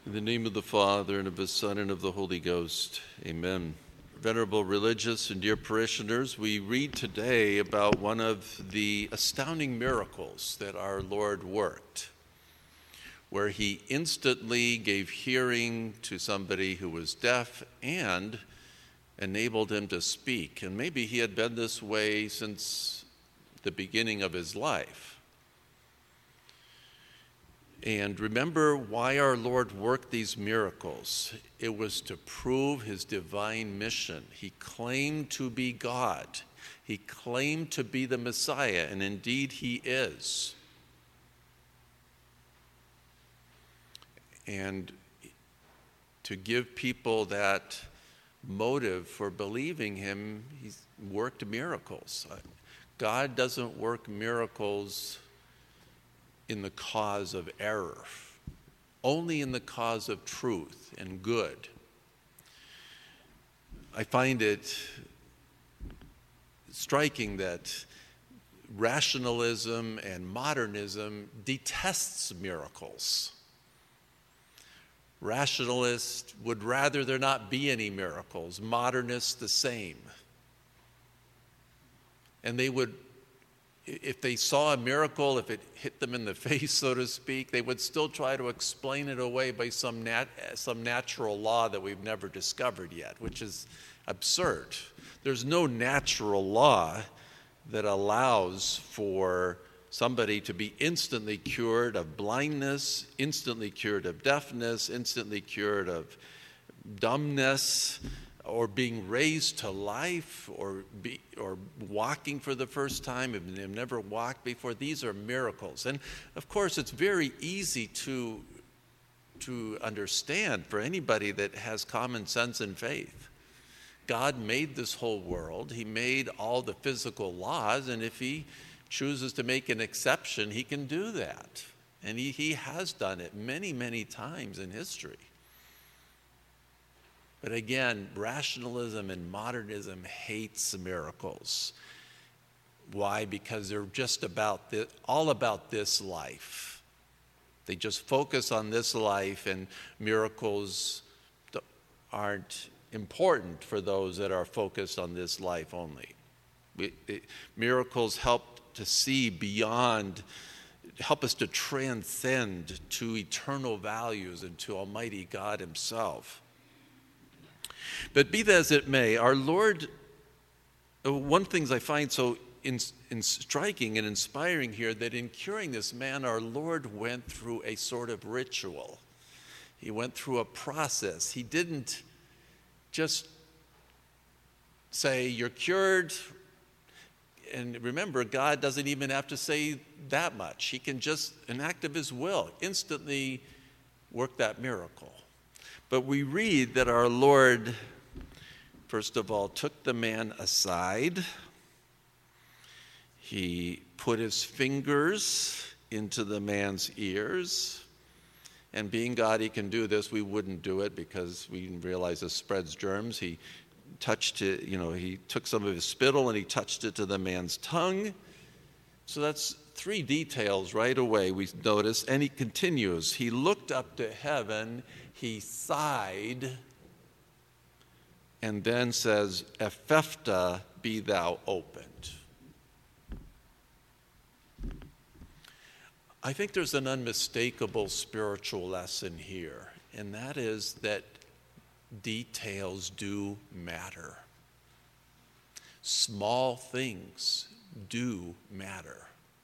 In the name of the Father, and of the Son, and of the Holy Ghost. Amen. Venerable religious and dear parishioners, we read today about one of the astounding miracles that our Lord worked, where he instantly gave hearing to somebody who was deaf and enabled him to speak. And maybe he had been this way since the beginning of his life. And remember why our Lord worked these miracles. It was to prove his divine mission. He claimed to be God. He claimed to be the Messiah, and indeed he is. And to give people that motive for believing him, he's worked miracles. God doesn't work miracles in the cause of error, only in the cause of truth and good. I find it striking that rationalism and modernism detests miracles. Rationalists would rather there not be any miracles, modernists the same. And they would, if they saw a miracle, if it hit them in the face, so to speak, they would still try to explain it away by some natural law that we've never discovered yet, which is absurd. There's no natural law that allows for somebody to be instantly cured of blindness, instantly cured of deafness, instantly cured of dumbness, or being raised to life, or walking for the first time, if they've never walked before. These are miracles. And of course, it's very easy to understand for anybody that has common sense and faith. God made this whole world. He made all the physical laws, and if he chooses to make an exception, he can do that. And he has done it many, many times in history. But again, rationalism and modernism hates miracles. Why? Because they're just all about this life. They just focus on this life, and miracles aren't important for those that are focused on this life only. Miracles help to see beyond, help us to transcend to eternal values and to Almighty God himself. But be that as it may, our Lord, one of the things I find so striking and inspiring here, that in curing this man, our Lord went through a sort of ritual. He went through a process. He didn't just say, "You're cured." And remember, God doesn't even have to say that much. He can just, an act of his will, instantly work that miracle. But we read that our Lord, first of all, took the man aside. He put his fingers into the man's ears. And being God, he can do this. We wouldn't do it because we realize this spreads germs. He touched it, he took some of his spittle and he touched it to the man's tongue. So that's three details right away we notice. And he continues. He looked up to heaven. He sighed, and then says, "Ephphatha, be thou opened." I think there's an unmistakable spiritual lesson here, and that is that details do matter. Small things do matter.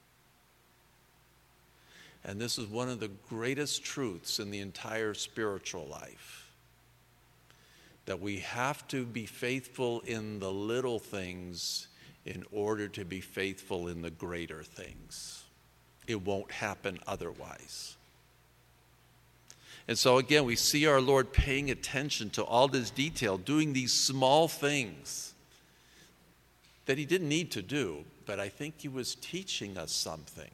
And this is one of the greatest truths in the entire spiritual life, that we have to be faithful in the little things in order to be faithful in the greater things. It won't happen otherwise. And so again, we see our Lord paying attention to all this detail, doing these small things that he didn't need to do, but I think he was teaching us something.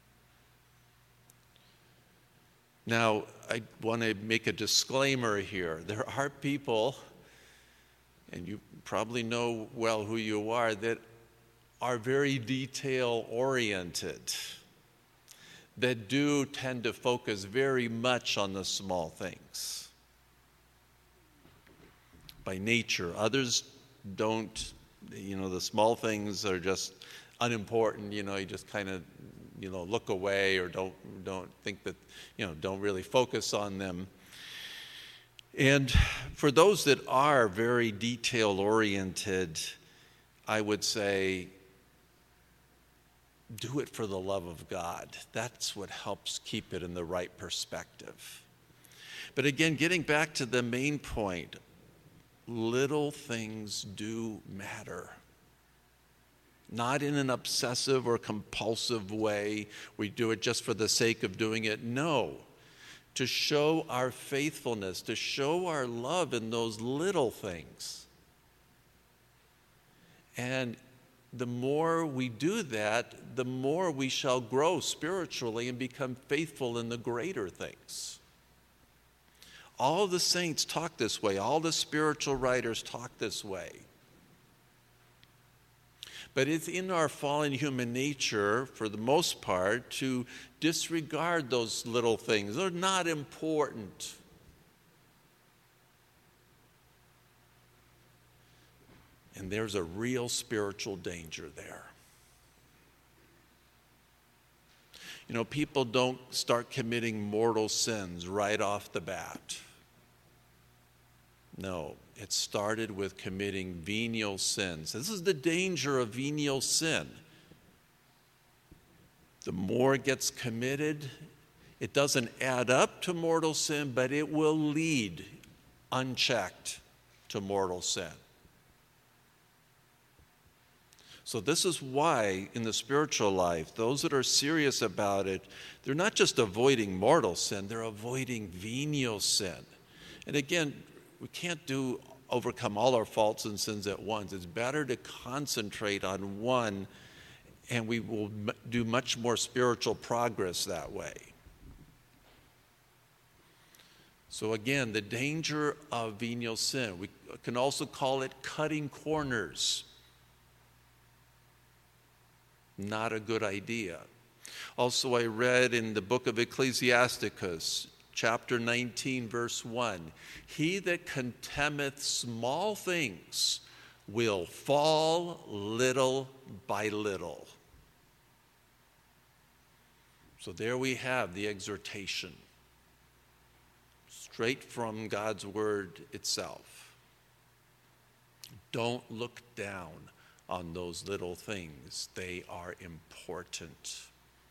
Now, I want to make a disclaimer here. There are people, and you probably know well who you are, that are very detail-oriented. that do tend to focus very much on the small things by nature. Others don't, the small things are just unimportant, you just kind of, look away or don't think that, don't really focus on them. And for those that are very detail-oriented, I would say, do it for the love of God. That's what helps keep it in the right perspective. But again, getting back to the main point, little things do matter. Not in an obsessive or compulsive way. We do it just for the sake of doing it. No. To show our faithfulness, to show our love in those little things. And the more we do that, the more we shall grow spiritually and become faithful in the greater things. All the saints talk this way. All the spiritual writers talk this way. But it's in our fallen human nature, for the most part, to disregard those little things. They're not important. And there's a real spiritual danger there. People don't start committing mortal sins right off the bat. No, it started with committing venial sins. This is the danger of venial sin. The more it gets committed, it doesn't add up to mortal sin, but it will lead unchecked to mortal sin. So this is why in the spiritual life, those that are serious about it, they're not just avoiding mortal sin, they're avoiding venial sin. And again, we can't overcome all our faults and sins at once. It's better to concentrate on one, and we will do much more spiritual progress that way. So again, the danger of venial sin. We can also call it cutting corners. Not a good idea. Also, I read in the book of Ecclesiasticus, chapter 19, verse 1, he that contemneth small things will fall little by little. So there we have the exhortation, straight from God's word itself. Don't look down on those little things. They are important.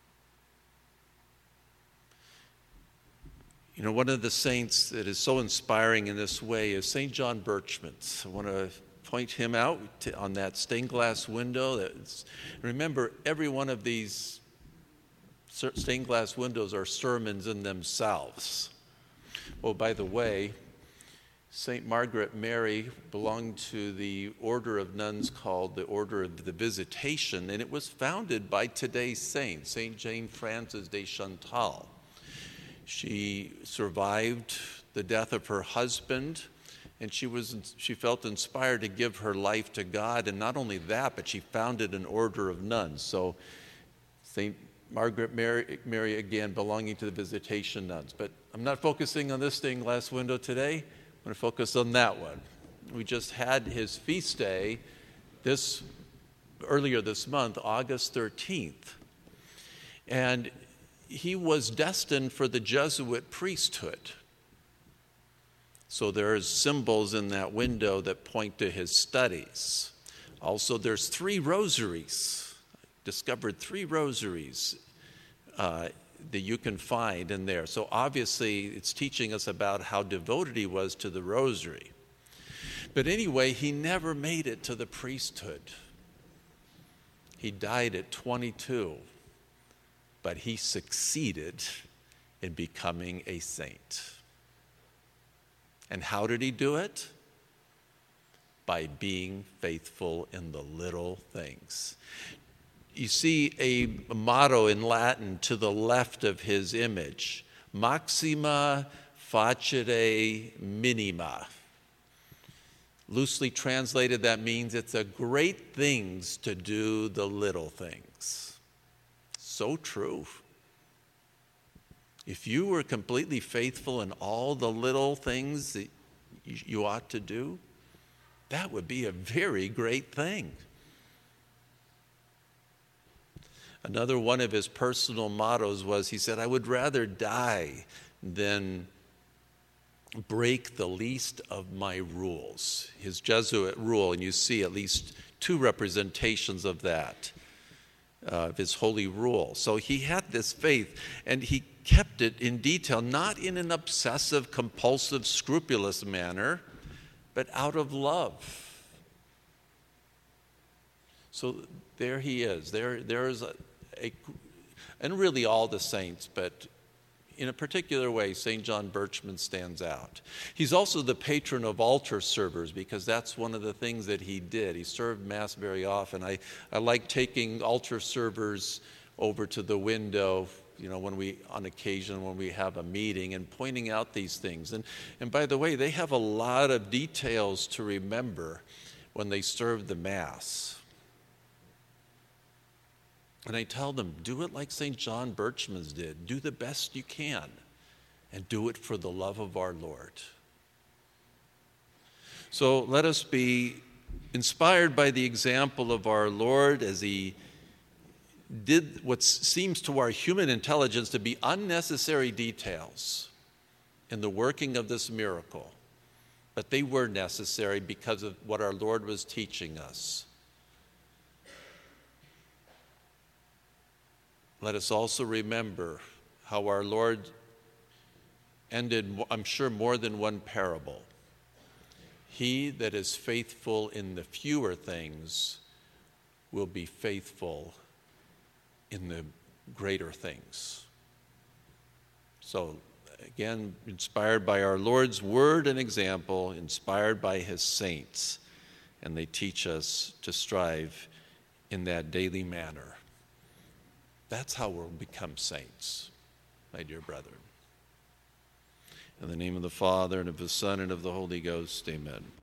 One of the saints that is so inspiring in this way is St. John Birchmans. I want to point him out on that stained glass window. Remember, every one of these stained glass windows are sermons in themselves. Oh, by the way, St. Margaret Mary belonged to the order of nuns called the Order of the Visitation, and it was founded by today's saint, St. Jane Frances de Chantal. She survived the death of her husband, and she felt inspired to give her life to God, and not only that, but she founded an order of nuns. So St. Margaret Mary, again, belonging to the Visitation nuns. But I'm not focusing on this stained glass window today. I'm going to focus on that one. We just had his feast day earlier this month, August 13th. And he was destined for the Jesuit priesthood. So there's symbols in that window that point to his studies. Also, there's 3 rosaries. I discovered 3 rosaries that you can find in there. So obviously, it's teaching us about how devoted he was to the rosary. But anyway, he never made it to the priesthood. He died at 22. But he succeeded in becoming a saint. And how did he do it? By being faithful in the little things. You see a motto in Latin to the left of his image, Maxima facere minima. Loosely translated, that means it's a great things to do the little things. So true. If you were completely faithful in all the little things that you ought to do, that would be a very great thing. Another one of his personal mottos was, he said, I would rather die than break the least of my rules. His Jesuit rule, and you see at least two representations of that, of his holy rule. So he had this faith, and he kept it in detail, not in an obsessive, compulsive, scrupulous manner, but out of love. So there he is. There is and really all the saints, but in a particular way, St. John Birchman stands out. He's also the patron of altar servers, because that's one of the things that he did. He served Mass very often. I like taking altar servers over to the window, on occasion when we have a meeting, and pointing out these things. And by the way, they have a lot of details to remember when they serve the Mass. And I tell them, do it like St. John Birchman's did. Do the best you can, and do it for the love of our Lord. So let us be inspired by the example of our Lord as he did what seems to our human intelligence to be unnecessary details in the working of this miracle. But they were necessary because of what our Lord was teaching us. Let us also remember how our Lord ended, I'm sure, more than one parable. He that is faithful in the fewer things will be faithful in the greater things. So, again, inspired by our Lord's word and example, inspired by his saints, and they teach us to strive in that daily manner. That's how we'll become saints, my dear brethren. In the name of the Father, and of the Son, and of the Holy Ghost, amen.